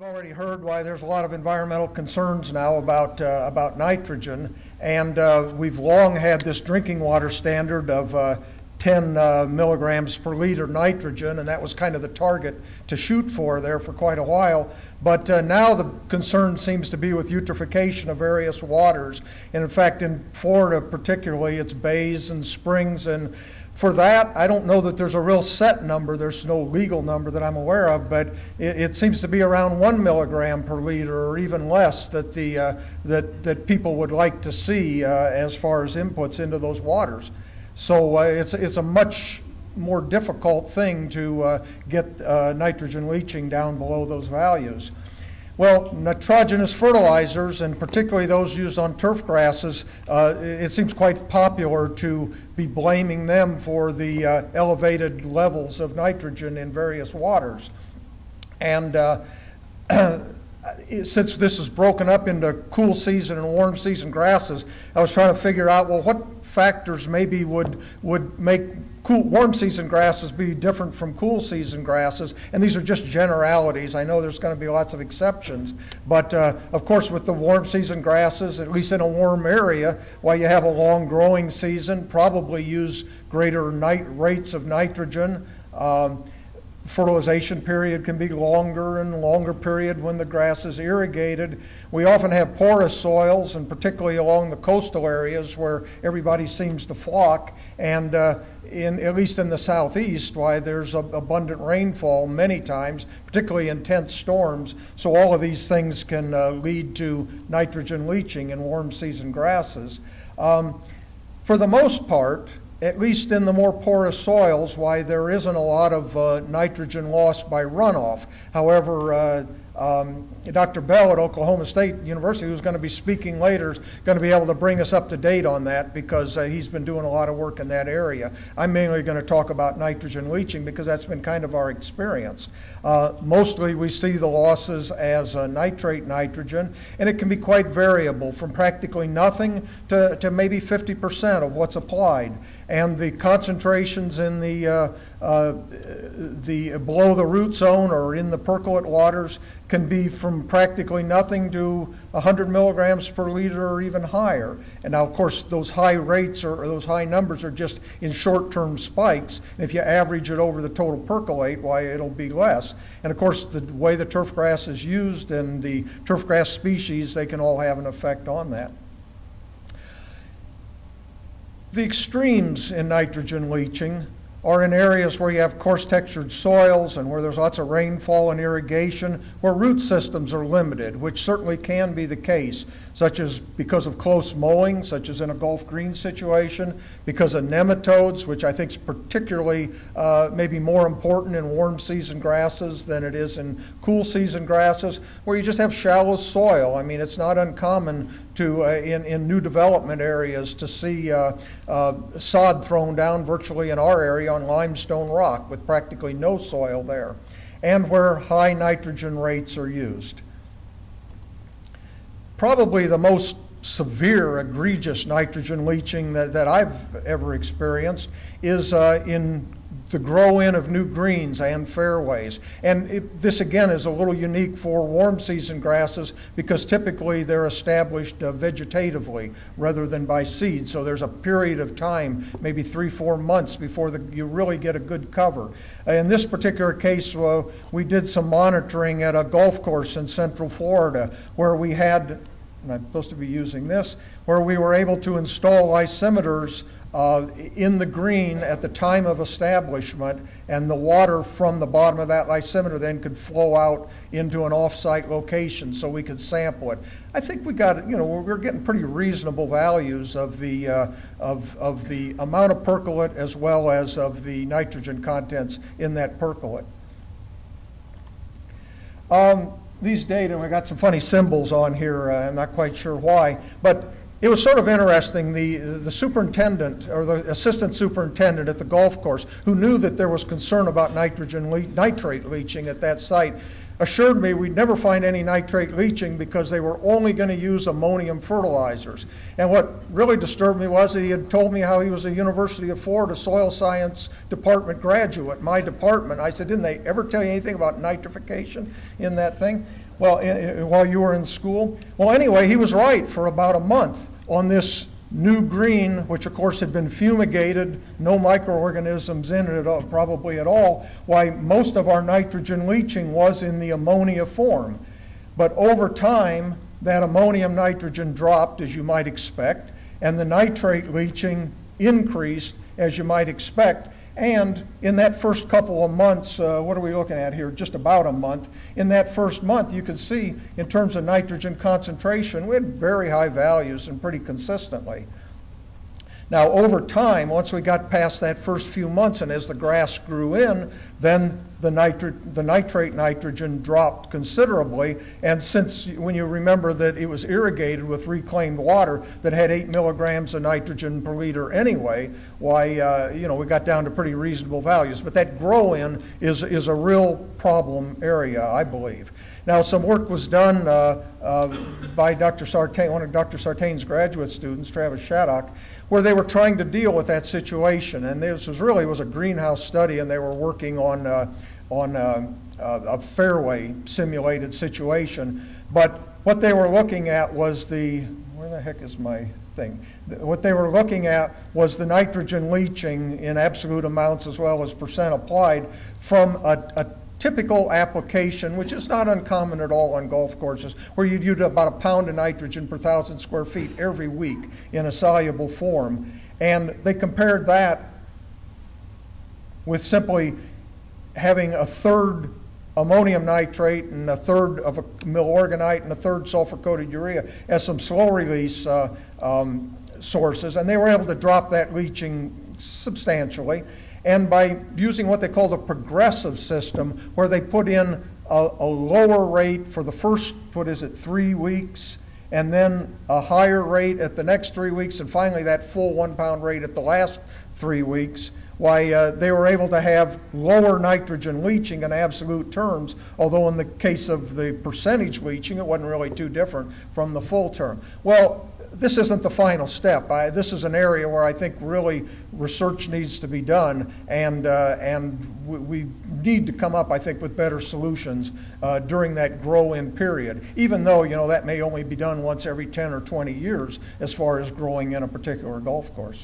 We've already heard why there's a lot of environmental concerns now about nitrogen, and we've long had this drinking water standard of 10 milligrams per liter nitrogen, and that was kind of the target to shoot for there for quite a while. But now the concern seems to be with eutrophication of various waters, and in fact in Florida particularly it's bays and springs, and for that, I don't know that there's a real set number. There's no legal number that I'm aware of, but it seems to be around 1 milligram per liter or even less that that people would like to see as far as inputs into those waters. So it's a much more difficult thing to get nitrogen leaching down below those values. Well, nitrogenous fertilizers, and particularly those used on turf grasses, it seems quite popular to be blaming them for the elevated levels of nitrogen in various waters. And since this is broken up into cool season and warm season grasses, I was trying to figure out, well, what factors maybe would make warm season grasses be different from cool season grasses, and these are just generalities. I know there's going to be lots of exceptions, but of course with the warm season grasses, at least in a warm area, while you have a long growing season, probably use greater rates of nitrogen. Fertilization period can be longer and longer period when the grass is irrigated. We often have porous soils, and particularly along the coastal areas where everybody seems to flock, and at least in the southeast, why there's abundant rainfall many times, particularly intense storms. So all of these things can lead to nitrogen leaching in warm season grasses. For the most part, at least in the more porous soils, why there isn't a lot of nitrogen loss by runoff. However, Dr. Bell at Oklahoma State University, who's going to be speaking later, is going to be able to bring us up to date on that because he's been doing a lot of work in that area. I'm mainly going to talk about nitrogen leaching because that's been kind of our experience. Mostly we see the losses as nitrate nitrogen, and it can be quite variable from practically nothing to maybe 50% of what's applied. And the concentrations in the below the root zone or in the percolate waters can be from practically nothing to 100 milligrams per liter or even higher. And now, of course, those high rates or those high numbers are just in short-term spikes. And if you average it over the total percolate, why, it'll be less. And of course, the way the turf grass is used and the turf grass species, they can all have an effect on that. The extremes in nitrogen leaching are in areas where you have coarse textured soils and where there's lots of rainfall and irrigation, where root systems are limited, which certainly can be the case, such as because of close mowing, such as in a Gulf Green situation, because of nematodes, which I think is particularly maybe more important in warm season grasses than it is in cool season grasses, where you just have shallow soil. I mean, it's not uncommon to in new development areas to see sod thrown down virtually in our area on limestone rock with practically no soil there, and where high nitrogen rates are used. Probably the most severe, egregious nitrogen leaching that I've ever experienced is in the grow-in of new greens and fairways. And this again is a little unique for warm season grasses because typically they're established vegetatively rather than by seed. So there's a period of time, maybe 3-4 months, before you really get a good cover. In this particular case, we did some monitoring at a golf course in Central Florida where we had, and I'm supposed to be using this, where we were able to install lysimeters in the green at the time of establishment, and the water from the bottom of that lysimeter then could flow out into an off-site location so we could sample it. I think we got, we're getting pretty reasonable values of the amount of percolate as well as of the nitrogen contents in that percolate. These data, and we got some funny symbols on here, I'm not quite sure why, but it was sort of interesting. The superintendent or the assistant superintendent at the golf course, who knew that there was concern about nitrate leaching at that site, assured me we'd never find any nitrate leaching because they were only going to use ammonium fertilizers. And what really disturbed me was that he had told me how he was a University of Florida soil science department graduate, my department. I said, didn't they ever tell you anything about nitrification in that thing? Well, while you were in school? Well, anyway, he was right for about a month on this new green, which of course had been fumigated, no microorganisms in it probably at all, why most of our nitrogen leaching was in the ammonia form. But over time, that ammonium nitrogen dropped, as you might expect, and the nitrate leaching increased, as you might expect. And in that first couple of months, what are we looking at here? Just about a month. In that first month, you can see in terms of nitrogen concentration, we had very high values and pretty consistently. Now, over time, once we got past that first few months and as the grass grew in, then the nitrate nitrogen dropped considerably. And since, when you remember that it was irrigated with reclaimed water that had 8 milligrams of nitrogen per liter anyway, why, we got down to pretty reasonable values. But that grow-in is a real problem area, I believe. Now, some work was done by Dr. Sartain, one of Dr. Sartain's graduate students, Travis Shattuck, where they were trying to deal with that situation. And this was a greenhouse study, and they were working on a fairway simulated situation. But what they were looking at was where the heck is my thing? What they were looking at was the nitrogen leaching in absolute amounts as well as percent applied from a typical application, which is not uncommon at all on golf courses, where you'd use about a pound of nitrogen per 1,000 square feet every week in a soluble form. And they compared that with simply having a third ammonium nitrate and a third of a milorganite and a third sulfur-coated urea as some slow-release sources, and they were able to drop that leaching substantially. And by using what they call the progressive system, where they put in a lower rate for the first, 3 weeks, and then a higher rate at the next 3 weeks, and finally that full 1 pound rate at the last 3 weeks, why they were able to have lower nitrogen leaching in absolute terms, although in the case of the percentage leaching, it wasn't really too different from the full term. Well, this isn't the final step. This is an area where I think really research needs to be done, and we need to come up, I think, with better solutions during that grow-in period, even though, that may only be done once every 10 or 20 years as far as growing in a particular golf course.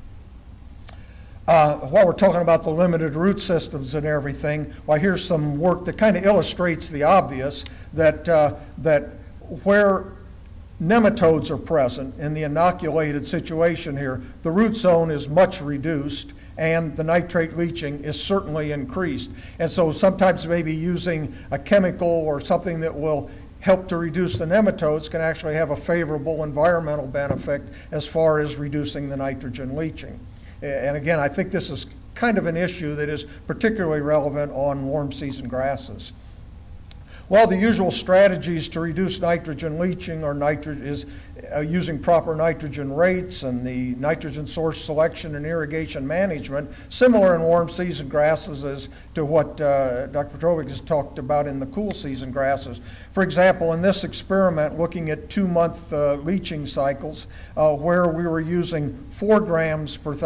While we're talking about the limited root systems and everything, well, here's some work that kind of illustrates the obvious, that where nematodes are present in the inoculated situation here, the root zone is much reduced and the nitrate leaching is certainly increased. And so sometimes maybe using a chemical or something that will help to reduce the nematodes can actually have a favorable environmental benefit as far as reducing the nitrogen leaching. And again, I think this is kind of an issue that is particularly relevant on warm season grasses. Well, the usual strategies to reduce nitrogen leaching is using proper nitrogen rates and the nitrogen source selection and irrigation management, similar in warm season grasses as to what Dr. Petrovic has talked about in the cool season grasses. For example, in this experiment, looking at 2-month leaching cycles, where we were using 4 grams per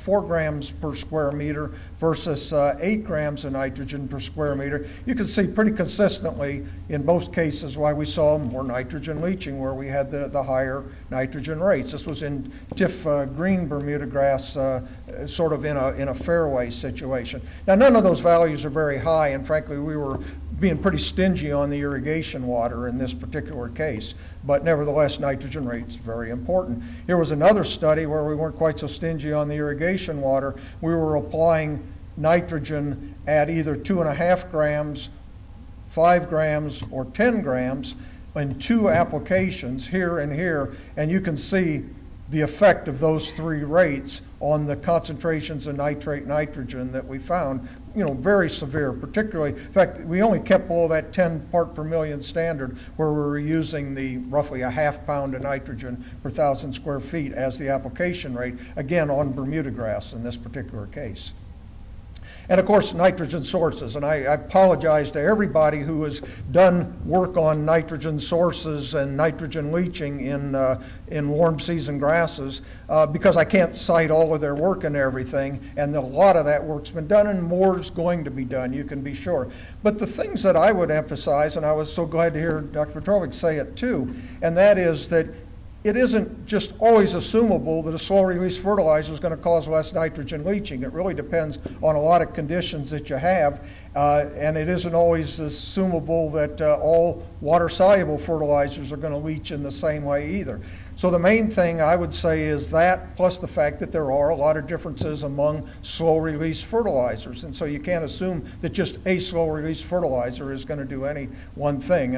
square meter versus 8 grams of nitrogen per square meter, you can see pretty consistently in most cases why we saw more nitrogen leaching where we had the higher nitrogen rates. This was in stiff green Bermuda grass, sort of in a fairway situation. Now, none of those values are very high, and frankly, we were being pretty stingy on the irrigation water in this particular case, but nevertheless, nitrogen rate is very important. Here was another study where we weren't quite so stingy on the irrigation water. We were applying nitrogen at either 2.5 grams, 5 grams, or 10 grams in 2 applications, here and here, and you can see the effect of those 3 rates on the concentrations of nitrate nitrogen that we found, very severe, particularly, in fact, we only kept below that 10 part per million standard where we were using the roughly a half pound of nitrogen per 1,000 square feet as the application rate, again, on Bermuda grass in this particular case. And of course, nitrogen sources. And I apologize to everybody who has done work on nitrogen sources and nitrogen leaching in warm season grasses because I can't cite all of their work and everything. And a lot of that work's been done, and more is going to be done, you can be sure. But the things that I would emphasize, and I was so glad to hear Dr. Petrovic say it too, and that is that it isn't just always assumable that a slow-release fertilizer is going to cause less nitrogen leaching. It really depends on a lot of conditions that you have, and it isn't always assumable that all water-soluble fertilizers are going to leach in the same way either. So the main thing I would say is that, plus the fact that there are a lot of differences among slow-release fertilizers, and so you can't assume that just a slow-release fertilizer is going to do any one thing.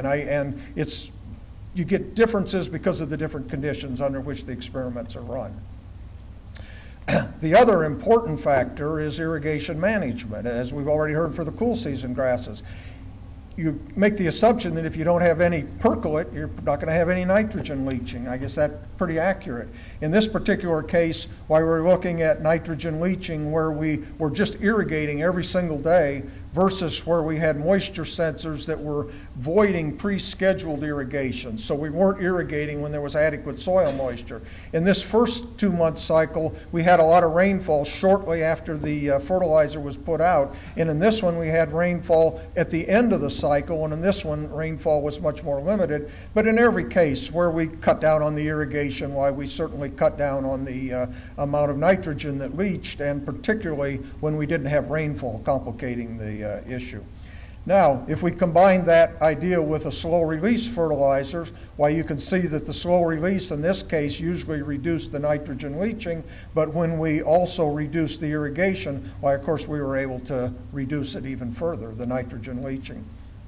You get differences because of the different conditions under which the experiments are run. The other important factor is irrigation management, as we've already heard for the cool season grasses. You make the assumption that if you don't have any percolate, you're not going to have any nitrogen leaching. I guess that's pretty accurate. In this particular case, while we're looking at nitrogen leaching where we were just irrigating every single day versus where we had moisture sensors that were voiding pre-scheduled irrigation. So we weren't irrigating when there was adequate soil moisture. In this first 2-month cycle, we had a lot of rainfall shortly after the fertilizer was put out. And in this one, we had rainfall at the end of the cycle, and in this one, rainfall was much more limited. But in every case where we cut down on the irrigation, why we certainly cut down on the amount of nitrogen that leached, and particularly when we didn't have rainfall complicating the issue. Now, if we combine that idea with a slow-release fertilizer, why you can see that the slow release in this case usually reduced the nitrogen leaching, but when we also reduced the irrigation, why of course we were able to reduce it even further, the nitrogen leaching.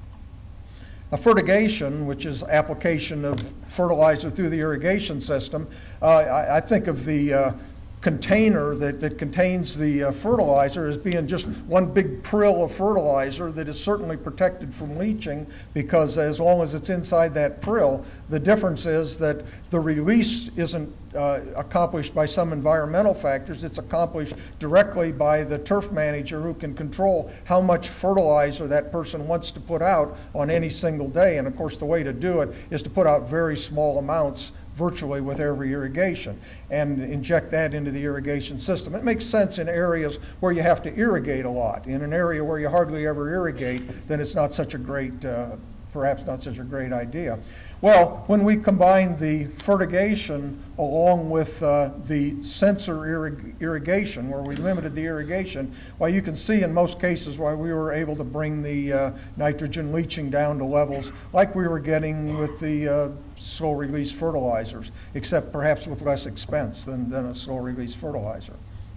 Fertigation, which is application of fertilizer through the irrigation system, I think of the container that contains the fertilizer as being just one big prill of fertilizer that is certainly protected from leaching, because as long as it's inside that prill, the difference is that the release isn't accomplished by some environmental factors. It's accomplished directly by the turf manager, who can control how much fertilizer that person wants to put out on any single day. And of course the way to do it is to put out very small amounts virtually with every irrigation and inject that into the irrigation system. It makes sense in areas where you have to irrigate a lot. In an area where you hardly ever irrigate, then it's not such a great, perhaps not such a great idea. Well, when we combine the fertigation along with the sensor irrigation, where we limited the irrigation, well, you can see in most cases why we were able to bring the nitrogen leaching down to levels like we were getting with the slow-release fertilizers, except perhaps with less expense than a slow-release fertilizer.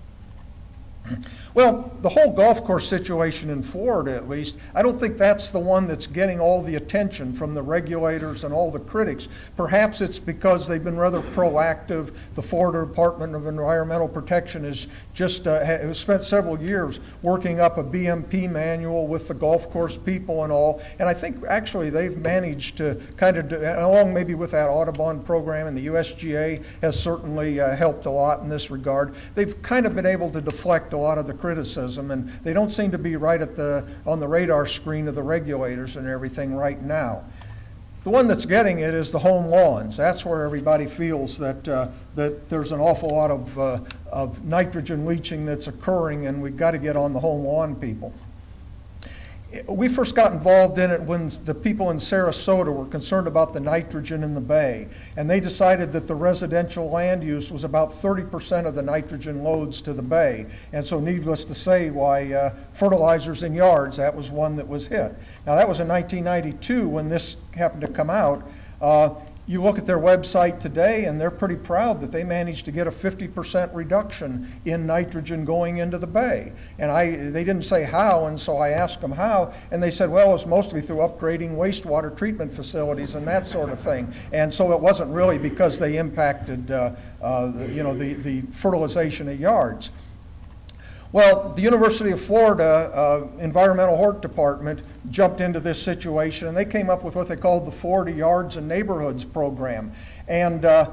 Well, the whole golf course situation in Florida, at least, I don't think that's the one that's getting all the attention from the regulators and all the critics. Perhaps it's because they've been rather proactive. The Florida Department of Environmental Protection has just has spent several years working up a BMP manual with the golf course people and all. And I think actually they've managed to kind of, along maybe with that Audubon program, and the USGA has certainly helped a lot in this regard. They've kind of been able to deflect a lot of the criticism, and they don't seem to be right at on the radar screen of the regulators and everything right now. The one that's getting it is the home lawns. That's where everybody feels that there's an awful lot of nitrogen leaching that's occurring, and we've got to get on the home lawn people. We first got involved in it when the people in Sarasota were concerned about the nitrogen in the bay, and they decided that the residential land use was about 30% of the nitrogen loads to the bay. And so needless to say, why fertilizers in yards, that was one that was hit. Now that was in 1992 when this happened to come out. You look at their website today, and they're pretty proud that they managed to get a 50% reduction in nitrogen going into the bay. And they didn't say how, and so I asked them how, and they said, well, it's mostly through upgrading wastewater treatment facilities and that sort of thing. And so it wasn't really because they impacted the fertilization of yards. Well, the University of Florida Environmental Hort Department jumped into this situation, and they came up with what they called the Florida Yards and Neighborhoods program. And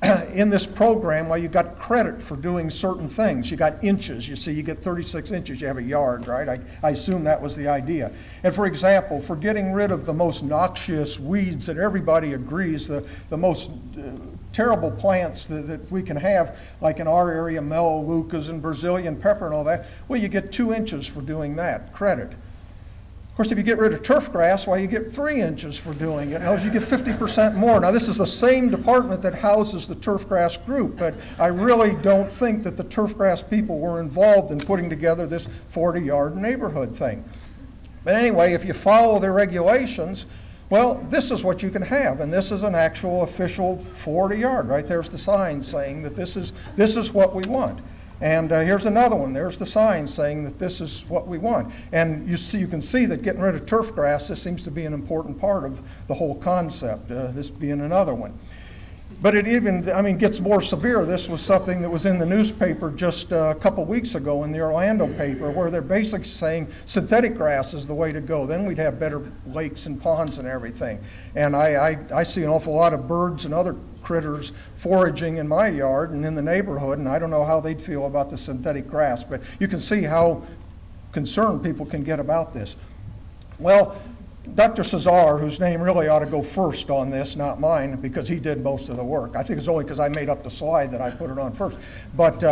in this program, well, you got credit for doing certain things. You got inches. You see, you get 36 inches, you have a yard, right? I assume that was the idea. And for example, for getting rid of the most noxious weeds that everybody agrees, the most terrible plants that we can have, like in our area, melaleucas and Brazilian pepper and all that, well, you get 2 inches for doing that, credit. Of course, if you get rid of turf grass, well, you get 3 inches for doing it. Now, you get 50% more. Now, this is the same department that houses the turf grass group, but I really don't think that the turf grass people were involved in putting together this 40-yard neighborhood thing. But anyway, if you follow the regulations, well, this is what you can have, and this is an actual official 40-yard. Right there's the sign saying that this is what we want. And here's another one. There's the sign saying that this is what we want. And you can see that getting rid of turf grass, this seems to be an important part of the whole concept, this being another one. But it even, gets more severe. This was something that was in the newspaper just a couple weeks ago in the Orlando paper, where they're basically saying synthetic grass is the way to go. Then we'd have better lakes and ponds and everything. And I see an awful lot of birds and other critters foraging in my yard and in the neighborhood, and I don't know how they'd feel about the synthetic grass, but you can see how concerned people can get about this. Well, Dr. Cesar, whose name really ought to go first on this, not mine, because he did most of the work. I think it's only because I made up the slide that I put it on first. But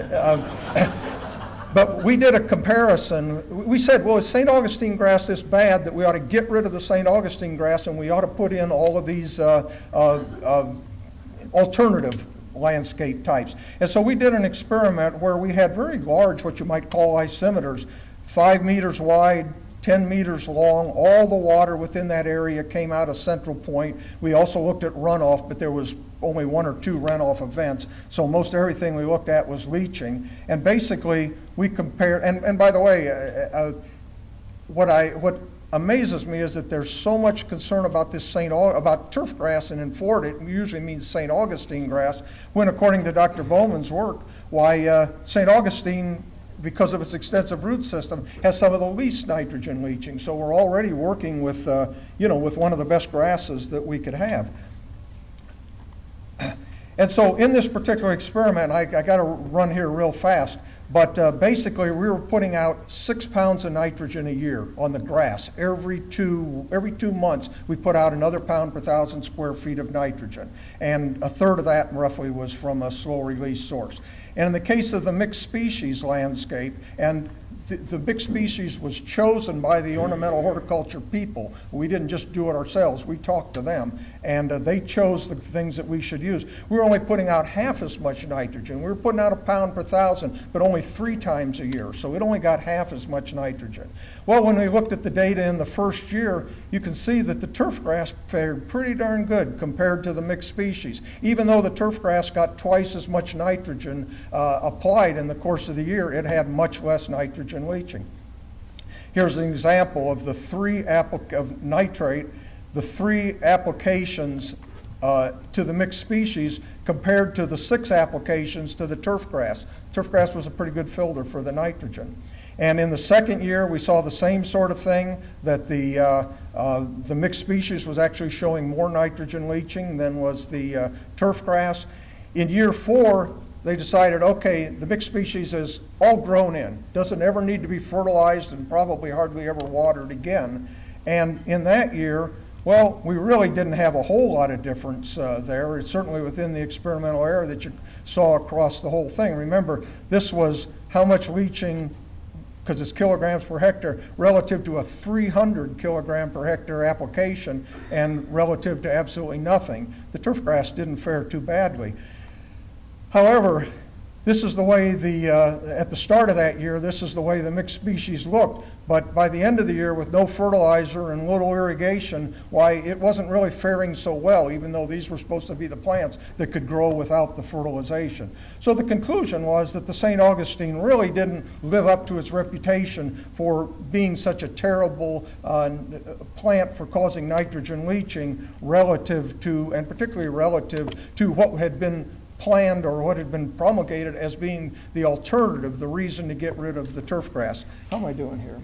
but we did a comparison. We said, well, is St. Augustine grass this bad that we ought to get rid of the St. Augustine grass and we ought to put in all of these alternative landscape types? And so we did an experiment where we had very large, what you might call isometers, 5 meters wide, 10 meters long. All the water within that area came out of Central Point. We also looked at runoff, but there was only 1 or 2 runoff events. So most everything we looked at was leaching. And basically, we compared, and by the way, what amazes me is that there's so much concern about this about turf grass, and in Florida it usually means St. Augustine grass, when according to Dr. Bowman's work, why St. Augustine, because of its extensive root system, has some of the least nitrogen leaching. So we're already working with, with one of the best grasses that we could have. And so in this particular experiment, I got to run here real fast, but basically we were putting out 6 pounds of nitrogen a year on the grass. Every two months we put out another pound per 1,000 square feet of nitrogen, and a third of that roughly was from a slow release source. And in the case of the mixed species landscape, and the mixed species was chosen by the ornamental horticulture people. We didn't just do it ourselves. We talked to them, and they chose the things that we should use. We were only putting out half as much nitrogen. We were putting out a pound per 1,000, but only 3 times a year, so it only got half as much nitrogen. Well, when we looked at the data in the first year, you can see that the turf grass fared pretty darn good compared to the mixed species. Even though the turf grass got twice as much nitrogen applied in the course of the year, it had much less nitrogen leaching. Here's an example of the 3 of nitrate, the 3 applications to the mixed species compared to the 6 applications to the turf grass. Turf grass was a pretty good filter for the nitrogen. And in the second year, we saw the same sort of thing, that the mixed species was actually showing more nitrogen leaching than was the turf grass. In year 4, they decided, okay, the mixed species is all grown in, doesn't ever need to be fertilized and probably hardly ever watered again. And in that year, well, we really didn't have a whole lot of difference there. It's certainly within the experimental area that you saw across the whole thing. Remember, this was how much leaching, because it's kilograms per hectare, relative to a 300 kilogram per hectare application and relative to absolutely nothing. The turf grass didn't fare too badly. However, this is the way at the start of that year, this is the way the mixed species looked. But by the end of the year, with no fertilizer and little irrigation, why, it wasn't really faring so well, even though these were supposed to be the plants that could grow without the fertilization. So the conclusion was that the St. Augustine really didn't live up to its reputation for being such a terrible plant for causing nitrogen leaching relative to, and particularly relative to what had been planned or what had been promulgated as being the alternative, the reason to get rid of the turf grass. How am I doing here?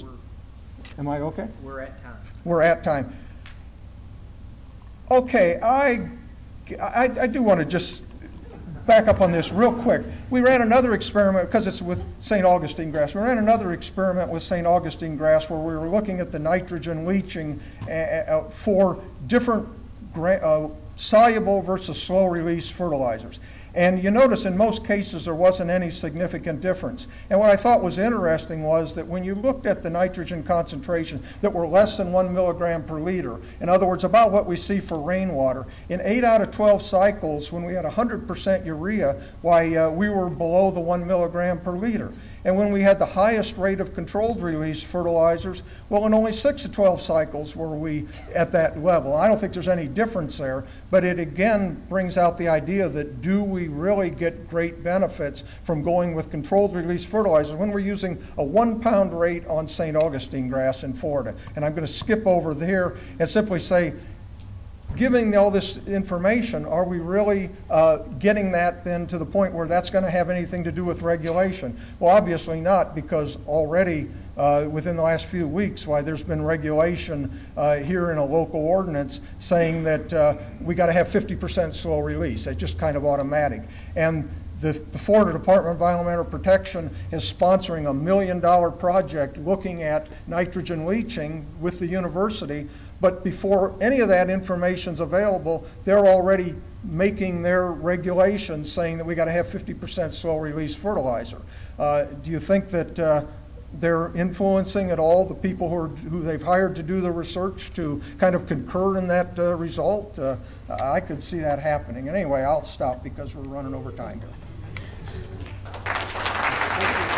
Am I okay? We're at time. We're at time. Okay, I I do want to just back up on this real quick. We ran another experiment, because it's with St. Augustine grass. We ran another experiment with St. Augustine grass where we were looking at the nitrogen leaching for different soluble versus slow release fertilizers. And you notice in most cases there wasn't any significant difference. And what I thought was interesting was that when you looked at the nitrogen concentration that were less than 1 milligram per liter, in other words, about what we see for rainwater, in 8 out of 12 cycles when we had 100% urea, we were below the 1 milligram per liter. And when we had the highest rate of controlled release fertilizers, well, in only 6 of 12 cycles were we at that level. I don't think there's any difference there, but it again brings out the idea that do we really get great benefits from going with controlled release fertilizers when we're using a 1 pound rate on St. Augustine grass in Florida. And I'm going to skip over there and simply say, giving all this information, are we really getting that then to the point where that's going to have anything to do with regulation? Well, obviously not, because already within the last few weeks, there's been regulation here in a local ordinance saying that we got to have 50% slow release. It's just kind of automatic. And the Florida Department of Environmental Protection is sponsoring $1 million project looking at nitrogen leaching with the university. But before any of that information is available, they're already making their regulations saying that we got to have 50% slow release fertilizer. Do you think that they're influencing at all the people who they've hired to do the research to kind of concur in that result? I could see that happening. And anyway, I'll stop because we're running over time here.